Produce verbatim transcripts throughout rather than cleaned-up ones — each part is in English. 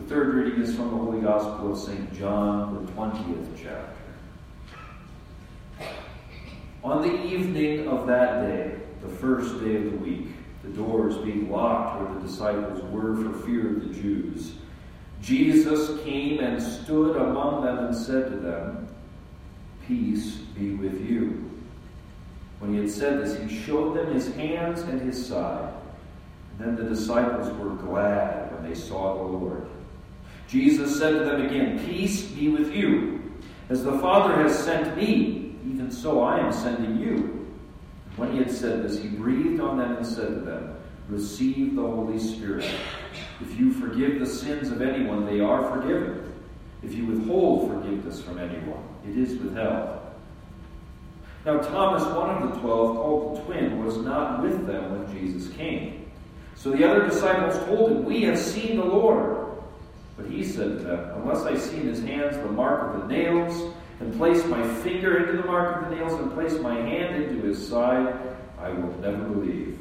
The third reading is from the Holy Gospel of Saint John, the twentieth chapter. On the evening of that day, the first day of the week, the doors being locked where the disciples were for fear of the Jews, Jesus came and stood among them and said to them, "Peace be with you." When he had said this, he showed them his hands and his side. And then the disciples were glad when they saw the Lord. Jesus said to them again, "Peace be with you. As the Father has sent me, even so I am sending you." When he had said this, he breathed on them and said to them, "Receive the Holy Spirit. If you forgive the sins of anyone, they are forgiven. If you withhold forgiveness from anyone, it is withheld." Now Thomas, one of the twelve, called the twin, was not with them when Jesus came. So the other disciples told him, "We have seen the Lord." But he said to them, "Unless I see in his hands the mark of the nails, and place my finger into the mark of the nails, and place my hand into his side, I will never believe."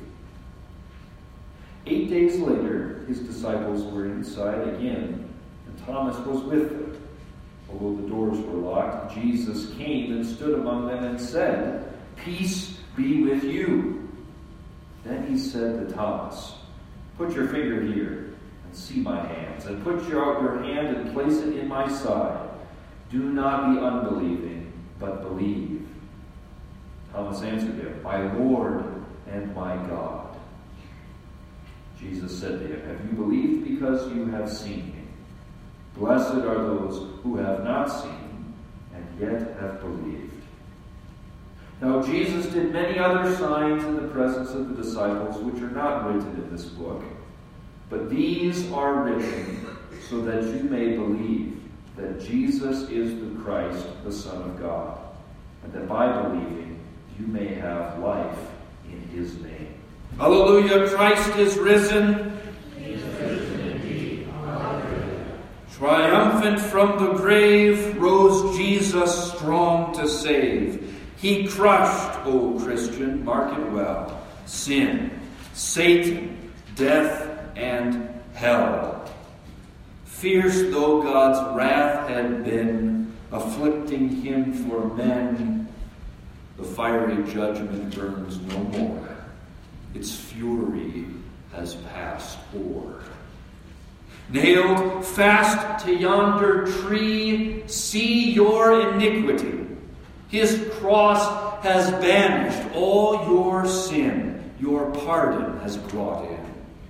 Eight days later, his disciples were inside again, and Thomas was with them. Although the doors were locked, Jesus came and stood among them and said, "Peace be with you." Then he said to Thomas, "Put your finger here and see my hands, and put your, your hand and place it in my side. Do not be unbelieving, but believe." Thomas answered him, "My Lord and my God." Jesus said to him, "Have you believed because you have seen me? Blessed are those who have not seen and yet have believed." Now Jesus did many other signs in the presence of the disciples, which are not written in this book, but these are written so that you may believe that Jesus is the Christ, the Son of God, and that by believing you may have life in his name. Hallelujah, Christ is risen. He is risen indeed. Hallelujah. Triumphant from the grave rose Jesus strong to save. He crushed, O Christian, mark it well, sin, Satan, death, and hell. Fierce though God's wrath had been, afflicting him for men, the fiery judgment burns no more. Its fury has passed o'er. Nailed fast to yonder tree, see your iniquity. His cross has banished all your sin. Your pardon has brought in.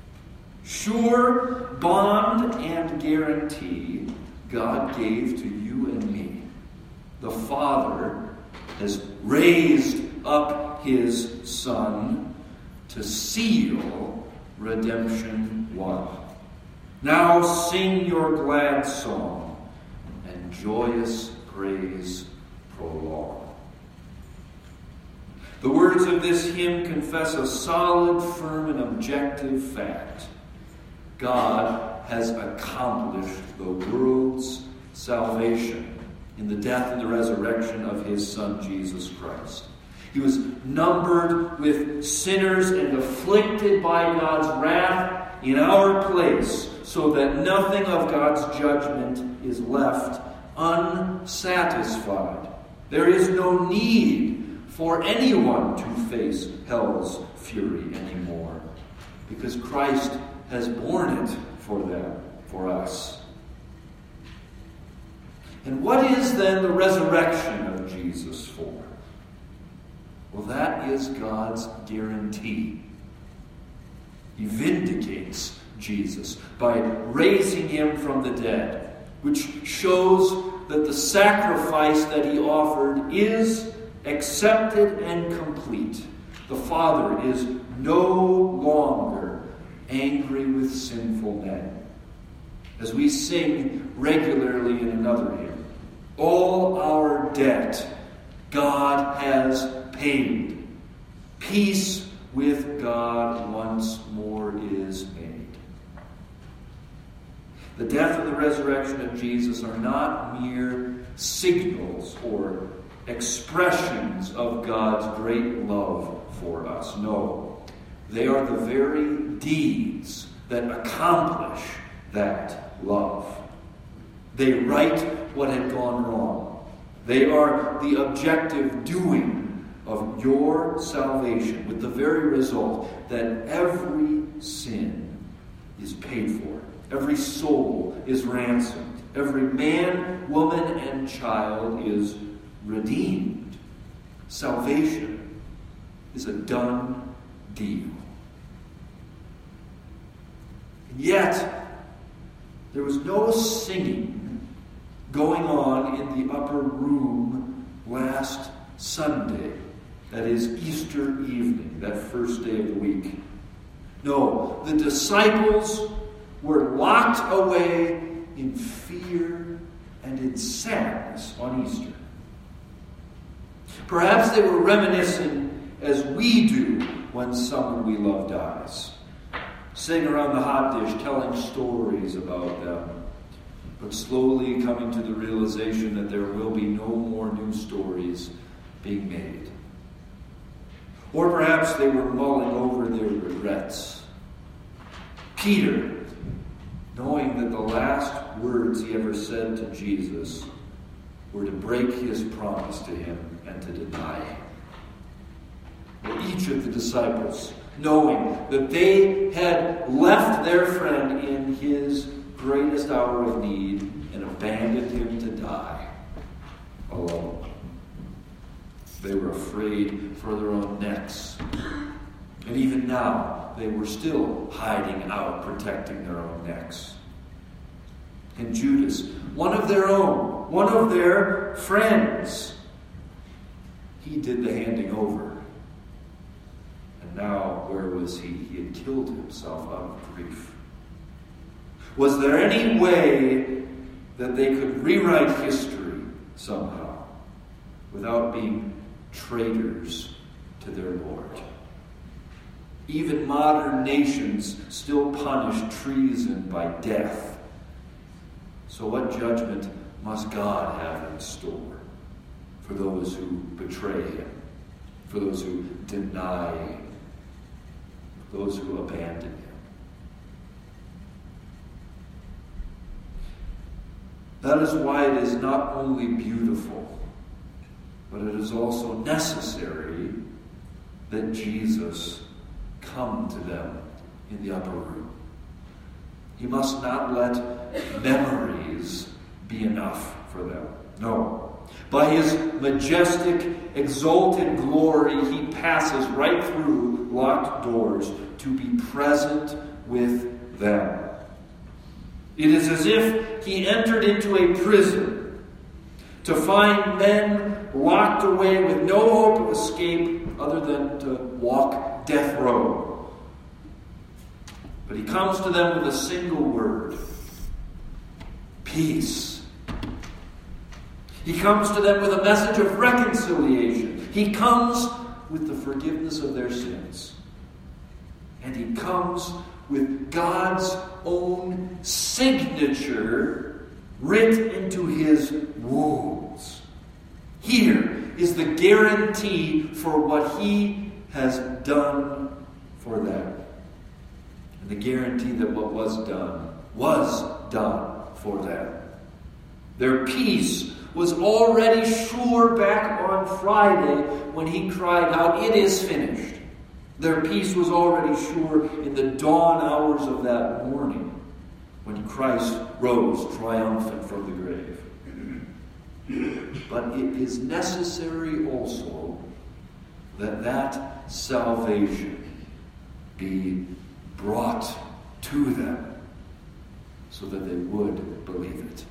Sure bond and guarantee God gave to you and me. The Father has raised up his Son to seal redemption won. Now sing your glad song and joyous praise prolong. The words of this hymn confess a solid, firm, and objective fact. God has accomplished the world's salvation in the death and the resurrection of his Son, Jesus Christ. He was numbered with sinners and afflicted by God's wrath in our place, so that nothing of God's judgment is left unsatisfied. There is no need for anyone to face hell's fury anymore, because Christ has borne it for them, for us. And what is then the resurrection of Jesus for? Well, that is God's guarantee. He vindicates Jesus by raising him from the dead, which shows that the sacrifice that he offered is accepted and complete. The Father is no longer angry with sinful men. As we sing regularly in another hymn, all our debt God has paid. Peace with God once more is made. The death and the resurrection of Jesus are not mere signals or expressions of God's great love for us. No, they are the very deeds that accomplish that love. They right what had gone wrong. They are the objective doing of your salvation, with the very result that every sin is paid for. Every soul is ransomed. Every man, woman, and child is redeemed. Salvation is a done deal. And yet, there was no singing going on in the upper room last Sunday. That is Easter evening, that first day of the week. No, the disciples were locked away in fear and in sadness on Easter. Perhaps they were reminiscing as we do when someone we love dies. Sitting around the hot dish telling stories about them, but slowly coming to the realization that there will be no more new stories being made. Or perhaps they were mulling over their regrets. Peter, knowing that the last words he ever said to Jesus were to break his promise to him and to deny him. Or each of the disciples, knowing that they had left their friend in his greatest hour of need and abandoned him to die alone. They were afraid for their own necks. And even now, they were still hiding out, protecting their own necks. And Judas, one of their own, one of their friends, he did the handing over. And now, where was he? He had killed himself out of grief. Was there any way that they could rewrite history somehow without being traitors to their Lord? Even modern nations still punish treason by death. So what judgment must God have in store for those who betray him, for those who deny him, those who abandon him? That is why it is not only beautiful, but it is also necessary that Jesus come to them in the upper room. He must not let memories be enough for them. No. By his majestic, exalted glory, he passes right through locked doors to be present with them. It is as if he entered into a prison to find men locked away with no hope of escape other than to walk death row. But he comes to them with a single word: peace. He comes to them with a message of reconciliation. He comes with the forgiveness of their sins. And he comes with God's own signature writ into his wounds. Here is the guarantee for what he has done for them. And the guarantee that what was done was done for them. Their peace was already sure back on Friday when he cried out, "It is finished." Their peace was already sure in the dawn hours of that morning when Christ rose triumphant from the grave. But it is necessary also that that salvation be brought to them so that they would believe it.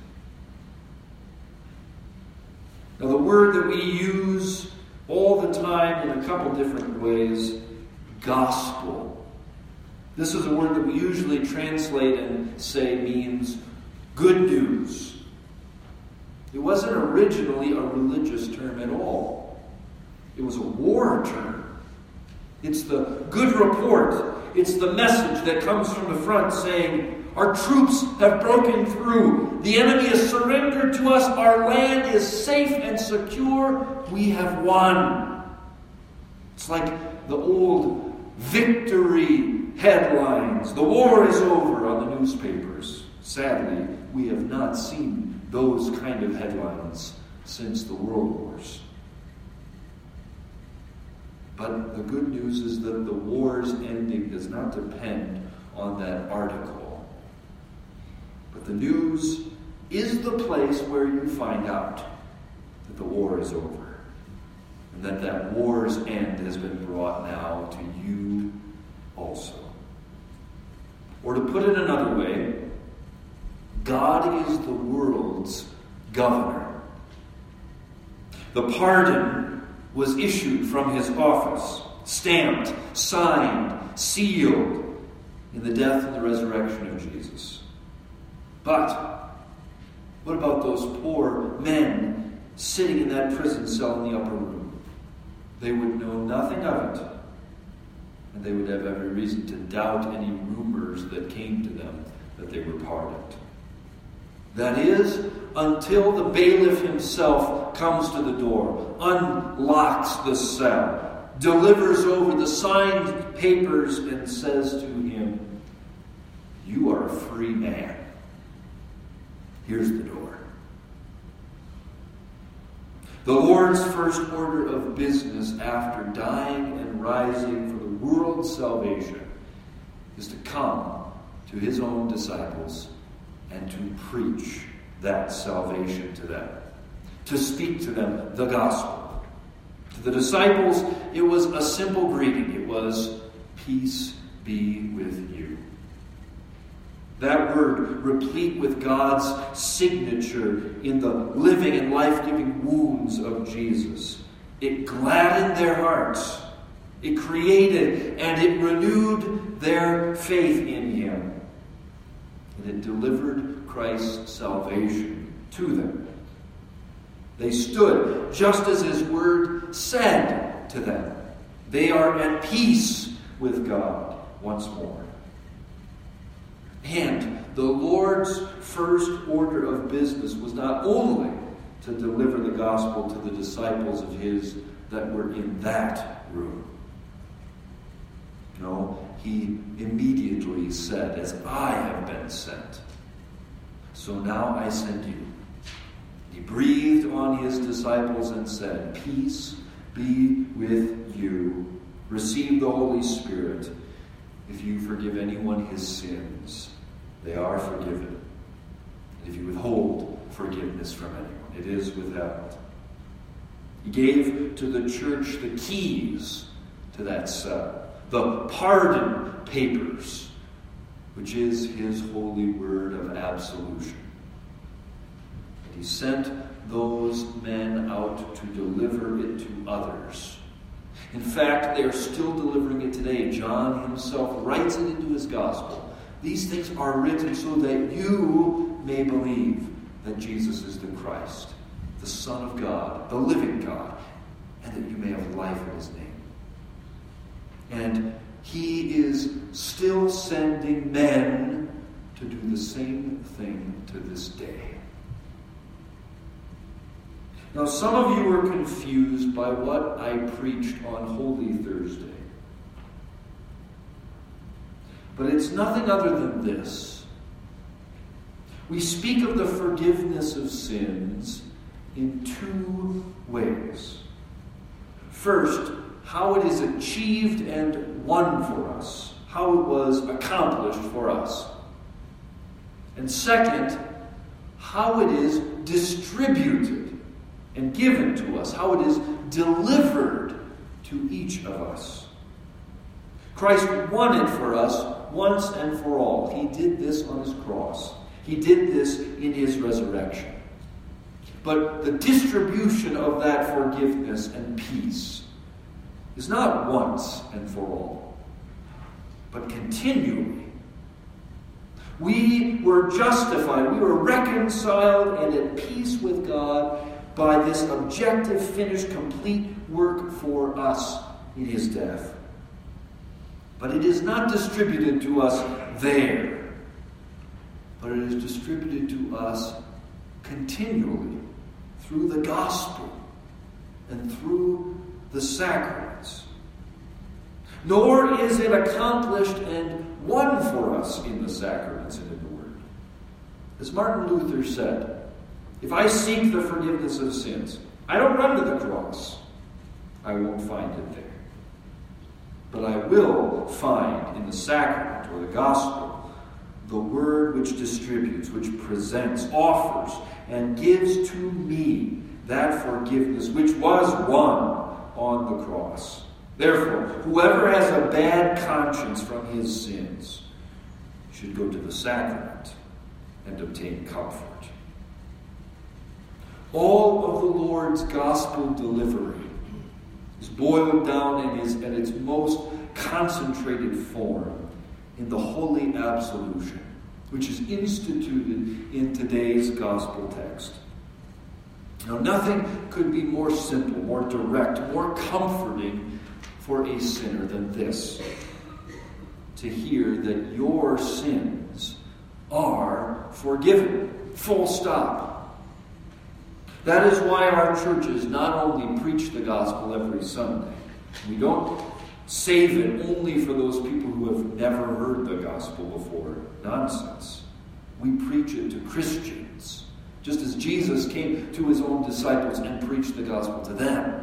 Now, the word that we use all the time in a couple different ways, gospel. This is a word that we usually translate and say means good news. It wasn't originally a religious term at all. It was a war term. It's the good report. It's the message that comes from the front saying, our troops have broken through. The enemy has surrendered to us. Our land is safe and secure. We have won. It's like the old victory headlines. The war is over on the newspapers. Sadly, we have not seen those kind of headlines since the World Wars. But the good news is that the war's ending does not depend on that article. But the news is the place where you find out that the war is over, and that that war's end has been brought now to you also. Or to put it another way, God is the world's governor. The pardon was issued from his office, stamped, signed, sealed in the death and the resurrection of Jesus. But what about those poor men sitting in that prison cell in the upper room? They would know nothing of it, and they would have every reason to doubt any rumors that came to them that they were pardoned. That is, until the bailiff himself comes to the door, unlocks the cell, delivers over the signed papers, and says to him, "You are a free man. Here's the door." The Lord's first order of business after dying and rising for the world's salvation is to come to his own disciples and to preach that salvation to them, to speak to them the gospel. To the disciples, it was a simple greeting. It was, "Peace be with you." That word, replete with God's signature in the living and life-giving wounds of Jesus, it gladdened their hearts. It created and it renewed their faith in him. And it delivered Christ's salvation to them. They stood just as his word said to them. They are at peace with God once more. And the Lord's first order of business was not only to deliver the gospel to the disciples of his that were in that room. No, he immediately said, "As I have been sent, so now I send you." He breathed on his disciples and said, "Peace be with you. Receive the Holy Spirit. If you forgive anyone his sins, they are forgiven. And if you withhold forgiveness from anyone, it is withheld." He gave to the church the keys to that cell, the pardon papers, which is his holy word of absolution. And he sent those men out to deliver it to others. In fact, they are still delivering it today. John himself writes it into his gospel. These things are written so that you may believe that Jesus is the Christ, the Son of God, the living God, and that you may have life in his name. And he is still sending men to do the same thing to this day. Now, some of you are confused by what I preached on Holy Thursday. But it's nothing other than this. We speak of the forgiveness of sins in two ways. First, how it is achieved and won for us, how it was accomplished for us. And second, how it is distributed and given to us, how it is delivered to each of us. Christ won it for us once and for all. He did this on his cross. He did this in his resurrection. But the distribution of that forgiveness and peace is not once and for all, but continually. We were justified, we were reconciled and at peace with God by this objective, finished, complete work for us in his death. But it is not distributed to us there, but it is distributed to us continually through the gospel and through the sacraments. Nor is it accomplished and won for us in the sacraments and in the Word, As Martin Luther said, if I seek the forgiveness of sins, I don't run to the cross. I won't find it there. But I will find in the sacrament or the gospel the word which distributes, which presents, offers, and gives to me that forgiveness which was won on the cross. Therefore, whoever has a bad conscience from his sins should go to the sacrament and obtain comfort. All of the Lord's gospel delivery is boiled down in his, at its most concentrated form in the holy absolution, which is instituted in today's gospel text. Now, nothing could be more simple, more direct, more comforting for a sinner than this: to hear that your sins are forgiven. Full stop. That is why our churches not only preach the gospel every Sunday. We don't save it only for those people who have never heard the gospel before. Nonsense. We preach it to Christians, just as Jesus came to his own disciples and preached the gospel to them.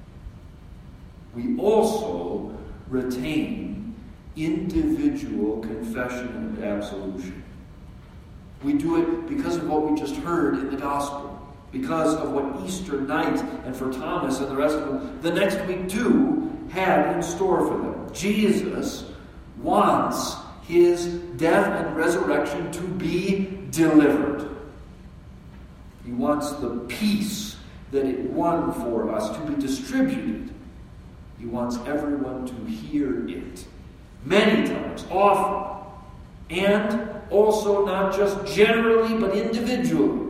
We also retain individual confession and absolution. We do it because of what we just heard in the gospel, because of what Easter night and for Thomas and the rest of them the next week too had in store for them. Jesus wants his death and resurrection to be delivered. He wants the peace that it won for us to be distributed. He wants everyone to hear it many times, often, and also not just generally but individually,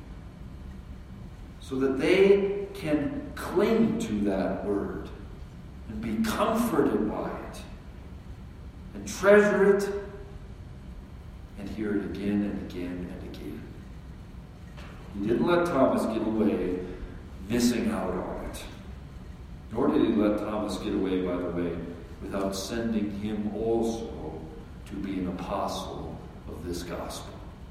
so that they can cling to that word and be comforted by it and treasure it and hear it again and again and again. He didn't let Thomas get away missing out on it. Nor did he let Thomas get away, by the way, without sending him also to be an apostle of this gospel.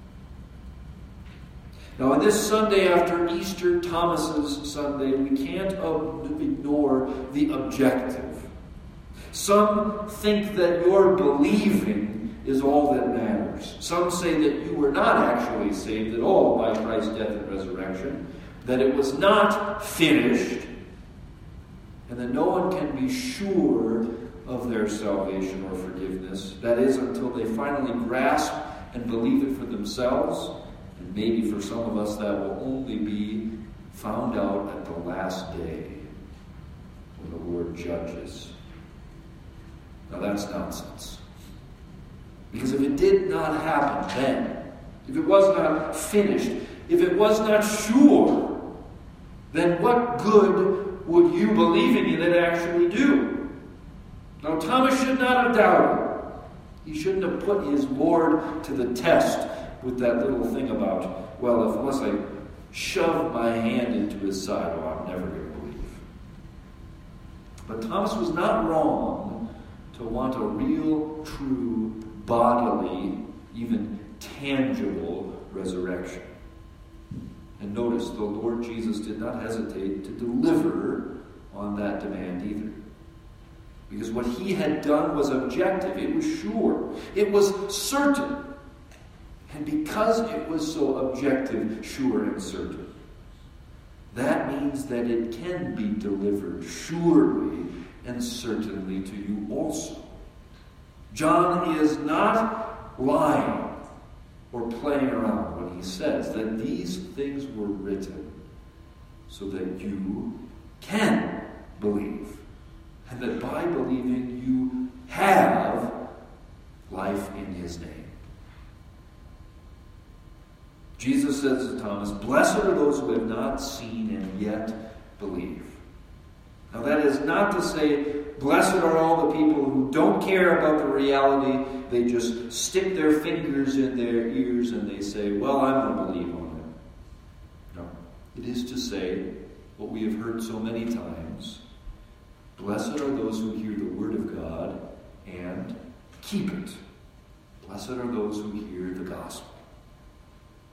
Now, on this Sunday after Easter, Thomas's Sunday, we can't ignore the objective. Some think that your believing is all that matters. Some say that you were not actually saved at all by Christ's death and resurrection, that it was not finished, and that no one can be sure of their salvation or forgiveness. That is, until they finally grasp and believe it for themselves. And maybe for some of us that will only be found out at the last day when the Lord judges. Now that's nonsense. Because if it did not happen then, if it was not finished, if it was not sure, then what good would you believing in it actually do? Now Thomas should not have doubted. He shouldn't have put his Lord to the test with that little thing about, well, if unless I shove my hand into his side, oh, I'm never going to believe. But Thomas was not wrong to want a real, true, bodily, even tangible resurrection. And notice, the Lord Jesus did not hesitate to deliver on that demand either. Because what he had done was objective. It was sure. It was certain. And because it was so objective, sure, and certain, that means that it can be delivered surely and certainly to you also. John is not lying or playing around when he says that these things were written so that you can believe, and that by believing you have life in his name. Jesus says to Thomas, "Blessed are those who have not seen and yet believe." Now that is not to say, blessed are all the people who don't care about the reality. They just stick their fingers in their ears and they say, well, I'm going to believe on it. No. It is to say what we have heard so many times. Blessed are those who hear the word of God and keep it. Blessed are those who hear the gospel.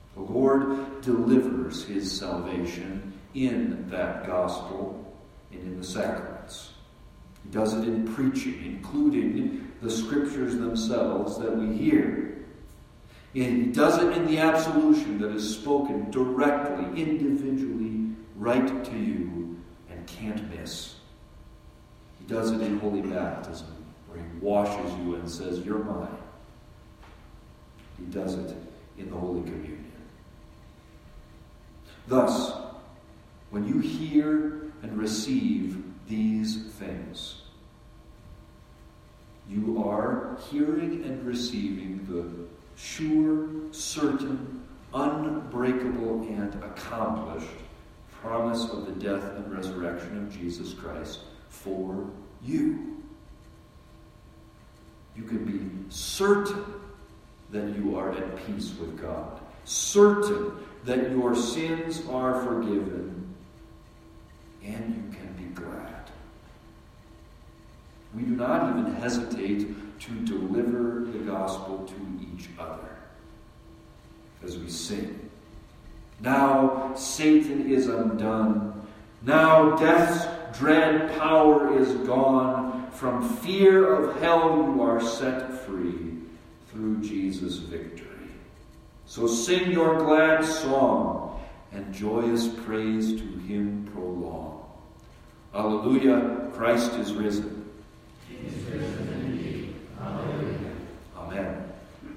Lord delivers his salvation in that gospel and in the sacraments. He does it in preaching, including the scriptures themselves that we hear. And he does it in the absolution that is spoken directly, individually, right to you and can't miss. He does it in holy baptism, where he washes you and says, "You're mine." He does it in the Holy Communion. Thus, when you hear and receive these things, you are hearing and receiving the sure, certain, unbreakable, and accomplished promise of the death and resurrection of Jesus Christ for you. You can be certain that you are at peace with God, certain that your sins are forgiven, and you can be glad. We do not even hesitate to deliver the gospel to each other as we sing. Now Satan is undone. Now death's dread power is gone. From fear of hell you are set free through Jesus' victory. So sing your glad song and joyous praise to him prolong. Alleluia, Christ is risen. He is risen.